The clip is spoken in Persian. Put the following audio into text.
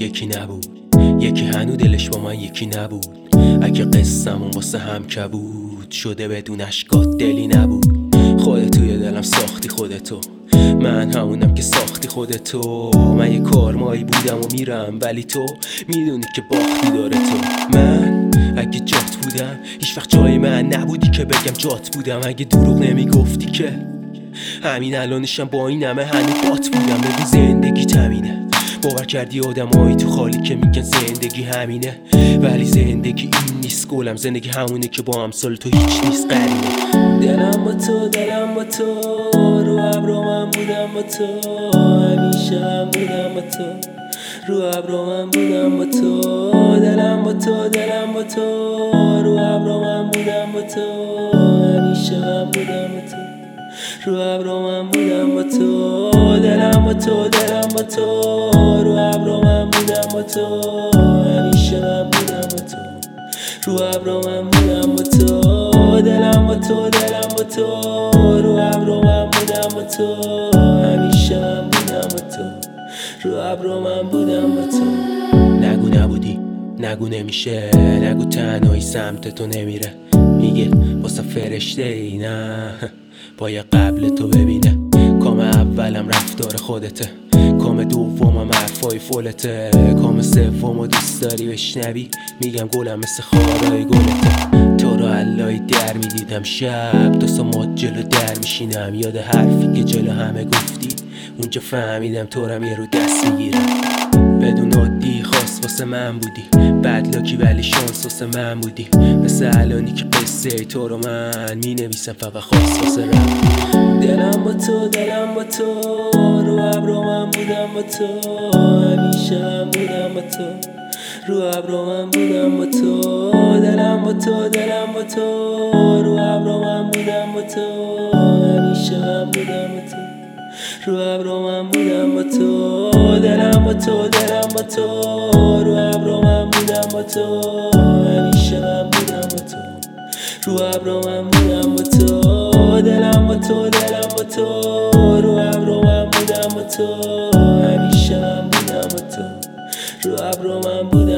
یکی نبود، یکی هنو دلش با من یکی نبود. اگه قصه‌مون واسه هم کبود شده بدون اشکات دلی نبود. خودت توی دلم ساختی خودتو، من همونم که ساختی خودتو. من یه کارمایی بودم و میرم ولی تو میدونی که باختی داره تو. من اگه جات بودم هیچ وقت جای من نبودی که بگم جات بودم. اگه دروغ نمیگفتی که همین الانشم با این همه هنو بات بودم. بگو زندگی تمینه، باور کردی آدمایی تو خالی که میگن زندگی همینه، ولی زندگی این نیست گلم. زندگی همونه که با امثال تو هیچ نیست قرینه. دلم با تو، دلم با تو، رو ابرو من بودم با تو، همیشه من بودم با تو. رو ابرو من بودم با تو، دلم با تو، دلم با تو، رو ابرو من بودم با تو، همیشه من بودم با تو. رو ابرو من بودم با تو، دلم با تو، دلم با تو، رو ابرو من بودم با تو، همیشه من بودم با تو. رو ابرو من بودم با تو، دلم با تو، دلم با تو، رو ابرو من بودم با تو، همیشه من بودم با تو. رو ابرو من بودم با تو. نگو نبودی، نگو نمیشه، نگو تنهایی سمت تو نمیره. میگه واسه فرشته ای نه، باید قبل تو ببینه. کام اولم رفتار خودته، کام دومم حرفای فولته، کام سومو دوست داری بشنوی میگم گلم مثل خارای گلته. تو رو علای در میدیدم شب، دو سامات جلو در میشینم، یاد حرفی که جلو همه گفتی اونجا فهمیدم تو رم یه رو دست میگیرم. بدون عادی خاص واسه من بودی، بد لاکی ولی شانس واسه من بودی. مثل الانی که قصه تو رو من می نویسم فقط خاص واسه رم. دلم با تو، دلم با تو، رو ابرو من بودم با تو، همیشه من بودم با تو. رو ابرو من بودم با تو، دلم با تو، دلم با تو، رو ابرو من بودم با تو، همیشه من بودم با تو. رو ابرو من بودم با تو، دلم با تو، دلم با تو، رو ابرو من بودم با تو، همیشه من بودم با تو. رو ابرو من بودم با تو، دلم با تو، دلم با تو، رو ابرو من بودم با تو، همیشه من بودم با تو. رو ابرو من بودم